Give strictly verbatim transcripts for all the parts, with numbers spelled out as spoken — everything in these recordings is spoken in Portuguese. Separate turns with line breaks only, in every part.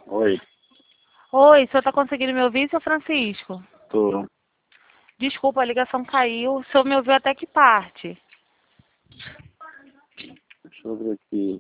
Oi,
Oi, o senhor está conseguindo me ouvir, seu Francisco?
tô.
Desculpa, a ligação caiu. O senhor me ouviu até que parte?
Deixa eu ver aqui.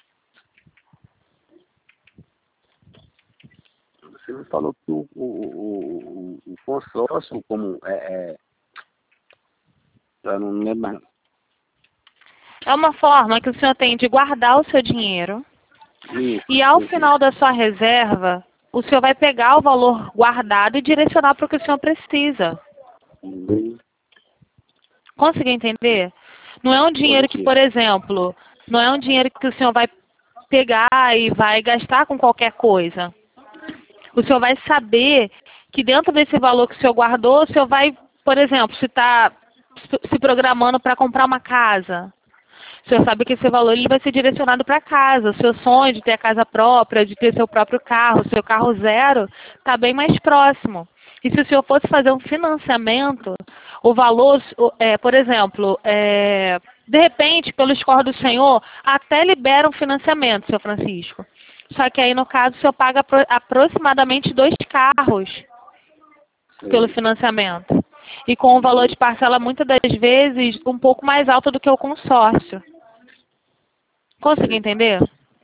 Você me falou que o, o, o, o, o consórcio, como é, é. Eu não lembro mais.
É uma forma que o senhor tem de guardar o seu dinheiro
Isso,
e ao
isso.
final da sua reserva, o senhor vai pegar o valor guardado e direcionar para o que o senhor precisa.
Uhum.
Conseguiu entender? Não é um dinheiro que,
Positivo.
por exemplo, não é um dinheiro que o senhor vai pegar e vai gastar com qualquer coisa. O senhor vai saber que dentro desse valor que o senhor guardou, o senhor vai, por exemplo, se está se programando para comprar uma casa. O senhor sabe que esse valor ele vai ser direcionado para casa. O seu sonho de ter a casa própria, de ter seu próprio carro, seu carro zero, está bem mais próximo. E se o senhor fosse fazer um financiamento, o valor, é, por exemplo, é, de repente, pelo escor do senhor, até libera um financiamento, seu Francisco. Só que aí, no caso, o senhor paga apro aproximadamente dois carros pelo
Sei.
financiamento. E com o valor de parcela, muitas das vezes, um pouco mais alto do que o consórcio. Conseguiu
Sei.
entender?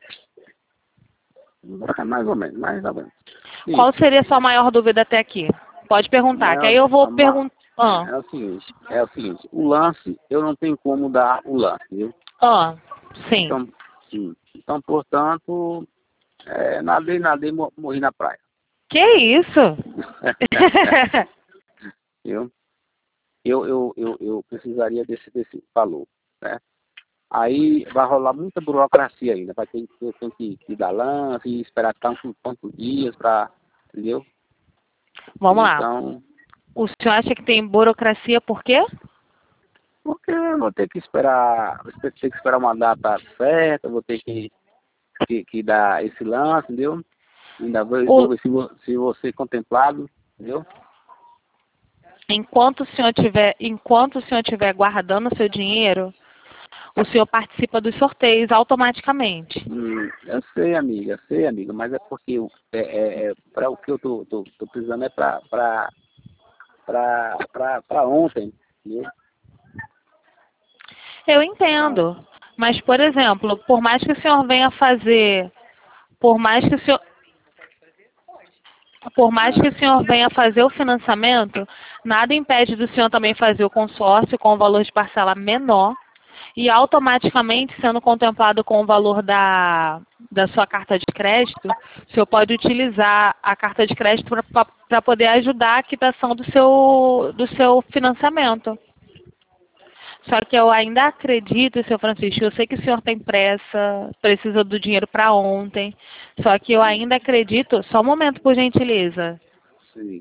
É mais ou menos, mais ou menos.
Qual
Isso.
seria a sua maior dúvida até aqui? Pode
A
perguntar, que aí
maior,
eu vou
a ma...
perguntar. Ah,
É o seguinte, é o seguinte, o lance, eu não tenho como dar o lance, viu?
ah, sim.
Então, sim. Então, portanto, é, nadei, nadei, mo- morri na praia.
Que isso?
Viu? Eu, eu, eu, eu precisaria desse, desse valor, né? Aí vai rolar muita burocracia ainda, vai ter, eu tenho que, que dar lance, esperar tantos tantos dias para, entendeu?
Vamos lá.
Então,
O senhor acha que tem burocracia por quê?
porque eu vou ter que esperar, vou ter que esperar uma data certa, vou ter que, que, que dar esse lance, entendeu? Ainda vou, vou
O,
ver se vou, se vou ser contemplado, entendeu?
enquanto o senhor tiver, enquanto o senhor tiver guardando o seu dinheiro, o senhor participa dos sorteios automaticamente.
Hum, eu sei, amiga, eu sei, amiga, mas é porque eu, é, é, é, para o que eu tô, tô, tô precisando é para para ontem, entendeu?
Eu
Pra
entendo. Mas, por exemplo, por mais que o senhor venha fazer, por mais que o senhor, por mais que o senhor venha fazer o financiamento, nada impede do senhor também fazer o consórcio com o valor de parcela menor e automaticamente sendo contemplado com o valor da, da sua carta de crédito, o senhor pode utilizar a carta de crédito para poder ajudar a quitação do seu, do seu financiamento. Só que eu ainda acredito, seu Francisco, eu sei que o senhor tem pressa, precisa do dinheiro para ontem, só que eu ainda acredito, só um momento, por gentileza.
sim.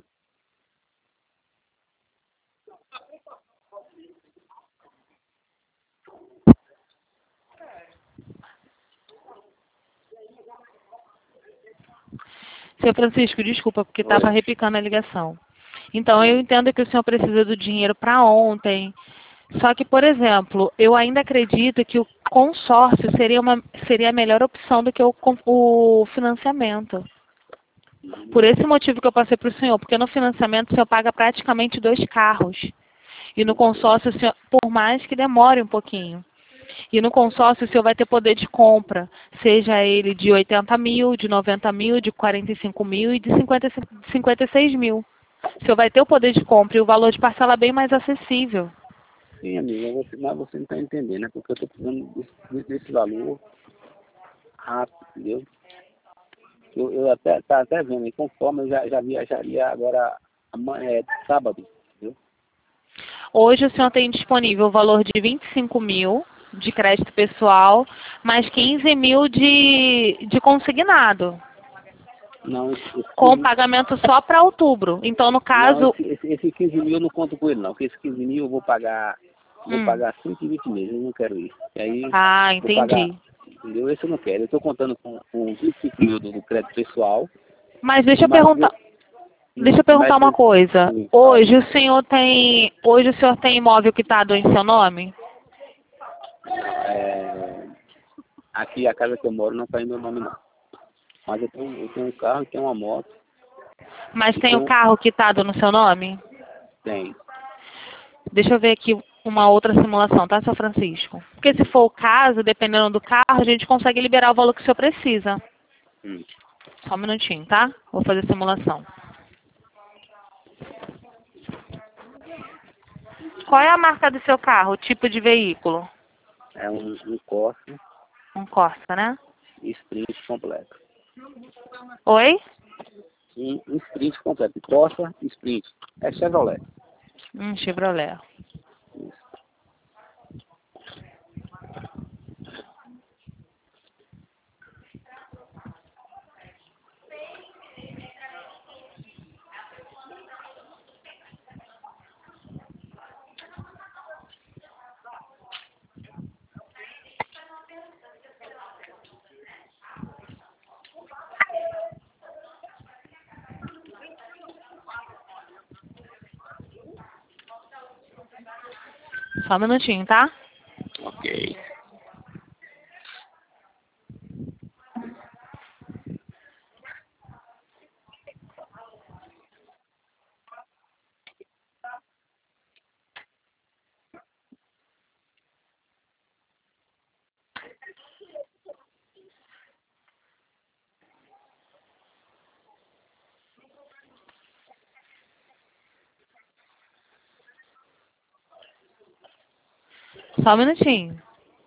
Seu Francisco, desculpa, porque estava
Oi.
repicando a ligação. Então, eu
Sim.
entendo que o senhor precisa do dinheiro para ontem. Só que, por exemplo, eu ainda acredito que o consórcio seria, uma, seria a melhor opção do que o, con- o financiamento. Por esse motivo que eu passei para o senhor, porque no financiamento o senhor paga praticamente dois carros. E no
Eu sei.
consórcio, o senhor, por mais que demore um pouquinho. E no consórcio o senhor vai ter poder de compra, seja ele de oitenta mil, de noventa mil, de quarenta e cinco mil e de cinquenta, e cinquenta e seis mil. O senhor vai ter o poder de compra e o valor de parcela bem mais acessível.
Sim, amiga, você, mas você não está entendendo, né? Porque eu estou precisando desse, desse valor rápido, entendeu? Eu, eu até tá até vendo, e conforme eu já, já viajaria agora amanhã, é, sábado, entendeu?
Hoje o senhor tem disponível o valor de vinte e cinco mil de crédito pessoal, mais quinze mil de, de consignado,
Não, esse, esse
com
quinze,
pagamento só para outubro. Então, no
não,
caso...
esse, esse, esse quinze mil eu não conto com ele não, porque esse quinze mil eu vou pagar, vou
Hum,
pagar cento e vinte meses, eu não quero isso. E aí
ah,
vou pagar,
entendi.
entendeu? Esse eu não quero. Eu estou contando com, com vinte e cinco mil do, do crédito pessoal,
Mas deixa eu
mas
perguntar,
eu,
deixa
hum,
eu perguntar
mas
uma
eu,
coisa.
sim, fala.
Hoje o senhor tem, hoje o senhor tem imóvel quitado em seu nome?
É, aqui a casa que eu moro não está em meu nome não. Mas eu tenho, eu tenho um carro e tenho uma moto.
Mas tem
Então,
o carro quitado no seu nome?
tem.
Deixa eu ver aqui uma outra simulação, tá, seu Francisco? Porque se for o caso, dependendo do carro, a gente consegue liberar o valor que o senhor precisa.
Hum.
Só um minutinho, tá? Vou fazer a simulação. Qual é a marca do seu carro, o tipo de veículo?
É um, um Corsa
Um Corsa, né?
Sprint completo.
Oi?
Um, um Sprint completo. Corsa Sprint. É Chevrolet.
Um Chevrolet.
Isso.
Só um minutinho, tá?
Ok.
Só um minutinho.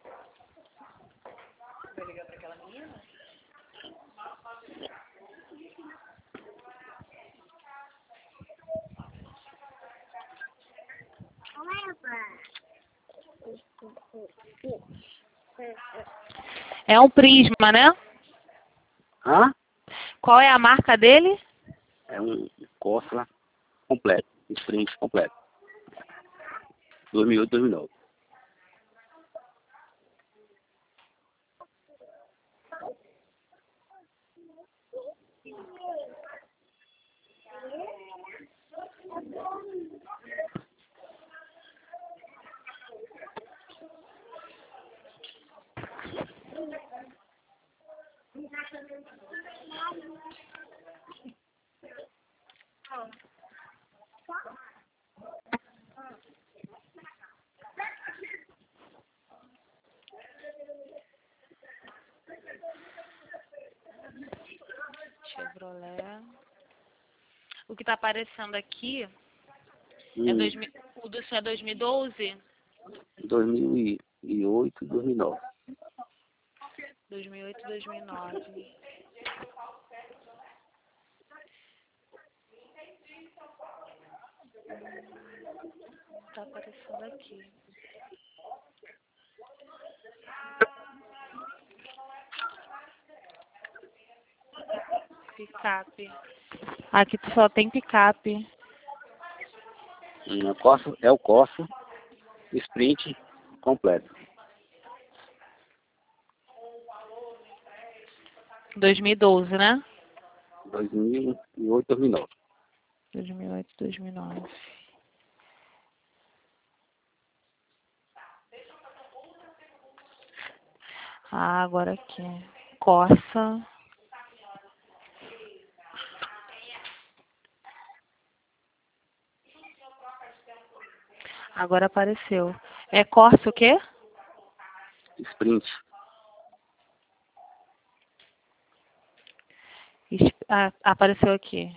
É um Prisma, né?
Hã?
Qual é a marca dele?
É um Corsa completo. Sprint completo. dois mil e oito, dois mil e nove.
Chevrolet. O que está aparecendo aqui é
Hum.
dois mil, o do senhor é dois mil e doze?
dois mil e oito, dois mil e nove.
dois mil e oito, dois mil e nove. Tá aparecendo aqui. Picape. Aqui só tem picape.
Hum, Corsa, é o Corsa Sprint completo.
dois mil e doze, né?
dois mil e oito, dois mil e nove.
dois mil e oito, dois mil e nove. Ah, agora aqui. Corsa. Agora apareceu. É Corsa o quê?
Sprint.
Es- ah, apareceu aqui.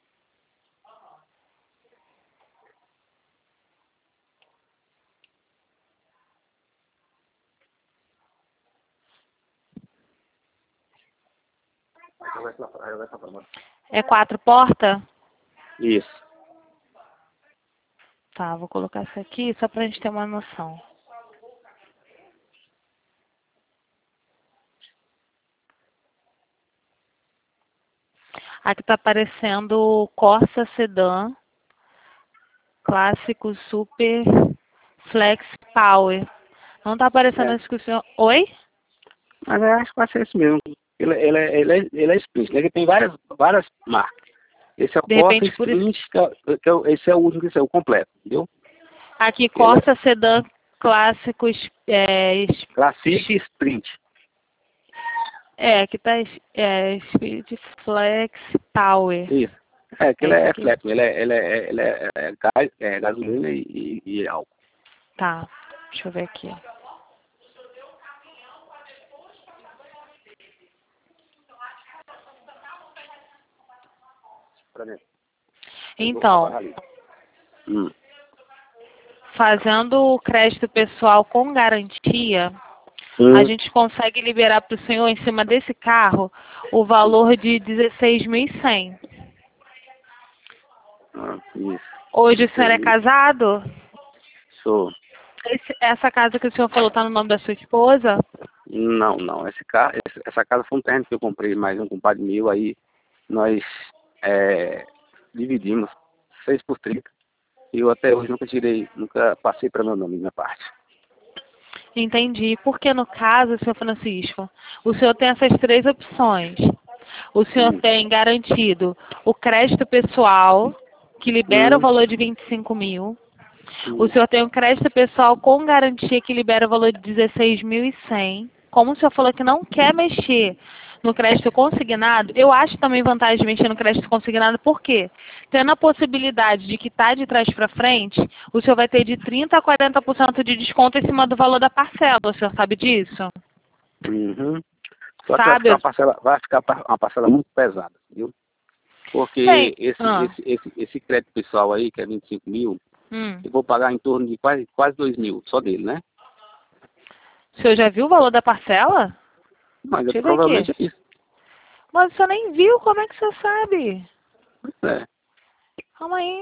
É quatro portas?
Isso.
Tá, vou colocar isso aqui só pra gente ter uma noção. Aqui tá aparecendo Corsa Sedan, Clássico Super Flex Power. Não tá aparecendo
É.
a descrição. Oi?
Mas eu acho que vai ser isso mesmo. Ele, ele, é- ele, é, ele é Sprint, né? Ele tem várias, várias marcas. Esse é o
De
Corsa
repente, por isso.
Sprint, que é, que é, o- esse é o último que saiu, o completo, entendeu?
Aqui,
Ele é
Corsa Sedan Clássicos. É, es-
Classic Sprint.
É, que tá é, Speed Flex Power.
Isso. É, que ele
Esse
é
aqui.
flex, ele é, ele é, ele é, é, gás, é gasolina e, e, e álcool.
Tá, deixa eu ver aqui.
Pra mim.
Então,
Hum.
fazendo o crédito pessoal com garantia,
Hum.
a gente consegue liberar para o senhor, em cima desse carro, o valor de dezesseis mil e cem.
Ah, isso.
Hoje o senhor é casado?
Sou.
Esse- essa casa que o senhor falou está no nome da sua esposa?
Não, não. Esse ca... esse- essa casa foi um terreno que eu comprei, mais um compadre meu, aí nós é, dividimos seis por trinta. E eu até hoje nunca tirei, nunca passei para meu nome, minha parte.
Entendi. Porque no caso, senhor Francisco, o senhor tem essas três opções. O senhor
Hum.
tem garantido o crédito pessoal, que libera o
Hum.
valor de vinte e cinco mil. O
Hum.
senhor tem um crédito pessoal com garantia que libera o valor de dezesseis mil e cem. Como o senhor falou que não quer mexer no crédito consignado, eu acho também vantagem de mexer no crédito consignado, por quê? Tendo a possibilidade de quitar de trás para frente, o senhor vai ter de trinta a quarenta por cento de desconto em cima do valor da parcela. O senhor sabe disso?
Uhum. Só que vai ficar
Sabe?
uma parcela, vai ficar pa- uma parcela muito pesada, viu? Porque
Bem,
esse,
ah,
esse, esse, esse crédito pessoal aí, que é vinte e cinco mil,
hum.
eu vou pagar em torno de quase, quase dois mil, só dele, né?
O senhor já viu o valor da parcela?
Mas é,
Deixa eu ver aqui.
provavelmente é isso.
Mas o senhor nem viu, como é que o senhor sabe?
É.
Calma aí.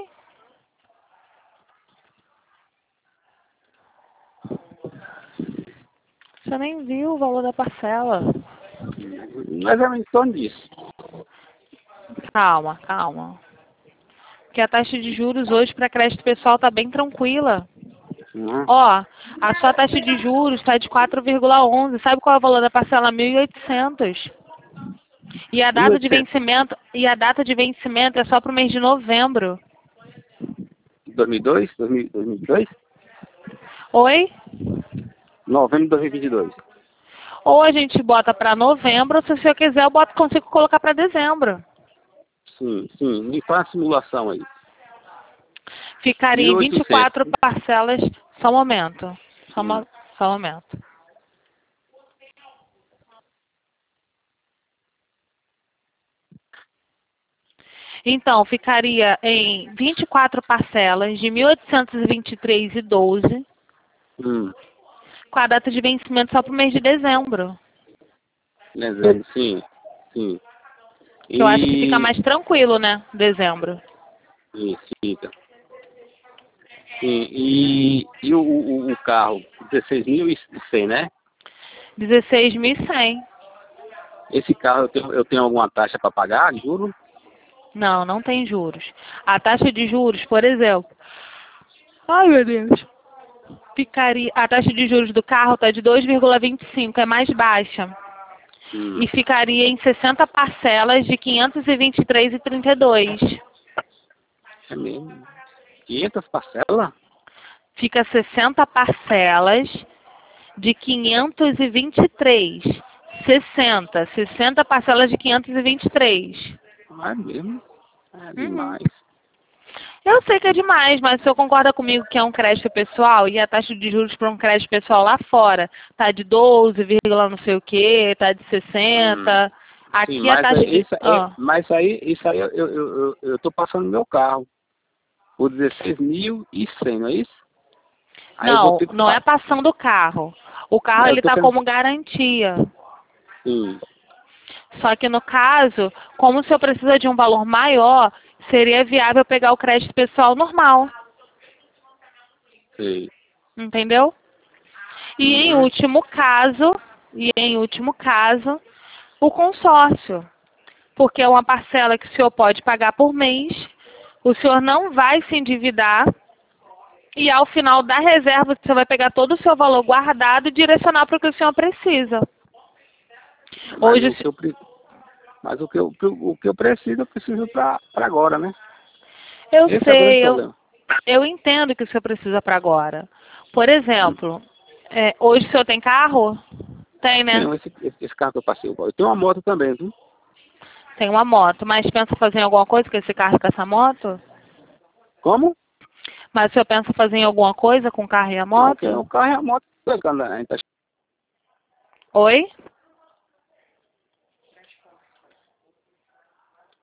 Você nem viu o valor da parcela.
Mas é em torno disso.
Calma, calma. Porque a taxa de juros hoje para crédito pessoal está bem tranquila.
Uhum.
Ó, a sua taxa de juros está de quatro vírgula onze. Sabe qual é o valor da parcela? mil e oitocentos. E a data de
mil e oitocentos.
vencimento, e a data de vencimento é só para o mês de novembro.
dois mil e dois? dois mil, dois mil e dois?
Oi?
Novembro de dois mil e vinte e dois.
Ou a gente bota para novembro, ou se o senhor quiser, eu boto, consigo colocar para dezembro.
Sim, sim. Me faz a simulação aí.
Ficaria
mil e
em vinte e
oitocentos.
quatro parcelas. Só um momento. Só,
Hum.
uma, só um momento. Então, ficaria em vinte e quatro parcelas de mil oitocentos e vinte e três e doze,
Hum.
com a data de vencimento só para o mês de dezembro.
Dezembro, sim, sim.
Que eu acho que fica
E...
mais tranquilo, né? Dezembro.
Isso, fica. Sim, e, e o, o, o carro, dezesseis mil e cem, né?
dezesseis mil e cem.
Esse carro eu tenho, eu tenho alguma taxa para pagar, juro?
Não, não tem juros. A taxa de juros, por exemplo. Ai, meu Deus. Ficaria, a taxa de juros do carro está de dois vírgula vinte e cinco, é mais baixa.
Hum.
E ficaria em sessenta parcelas de quinhentos e vinte e três e trinta e dois.
É mesmo? quinhentas parcelas?
Fica sessenta parcelas de quinhentos e vinte e três. sessenta. sessenta parcelas de quinhentos e vinte e três.
Ah, é mesmo? É
Uhum.
demais.
Eu sei que é demais, mas o senhor concorda comigo que é um crédito pessoal e a taxa de juros para um crédito pessoal lá fora tá de doze, vírgula não sei o que, tá de
Hum.
sessenta.
Sim,
Aqui a
mas
taxa
aí,
de...
isso, é,
Ah.
mas aí, isso aí eu, eu, eu, eu tô passando no meu carro. Por dezesseis mil e cem, não é isso? Aí eu vou
Não,
ter que
não é
pagar.
passando o carro. O carro
Eu
ele
tô
tá
querendo.
como garantia.
Sim.
Só que no caso, como o senhor precisa de um valor maior, seria viável pegar o crédito pessoal normal,
Sei.
entendeu? E em
Uhum.
último caso, e em último caso, o consórcio, porque é uma parcela que o senhor pode pagar por mês, o senhor não vai se endividar e ao final da reserva você vai pegar todo o seu valor guardado e direcionar para o que o senhor precisa.
Mas
Hoje,
o que eu, pre- mas o que eu, o que eu preciso, eu preciso para agora, né?
eu
Esse é o grande
sei, eu,
problema.
eu entendo que o senhor precisa para agora. Por exemplo, é, hoje o senhor tem carro? Tem, né?
Não, esse, esse, esse carro que eu passei. Eu tenho uma moto também, viu?
Tem uma moto, mas pensa fazer alguma coisa com esse carro e com essa moto?
Como?
Mas o senhor pensa fazer alguma coisa com o carro e a
Não,
moto?
tem o carro e a moto. A gente tá
Oi?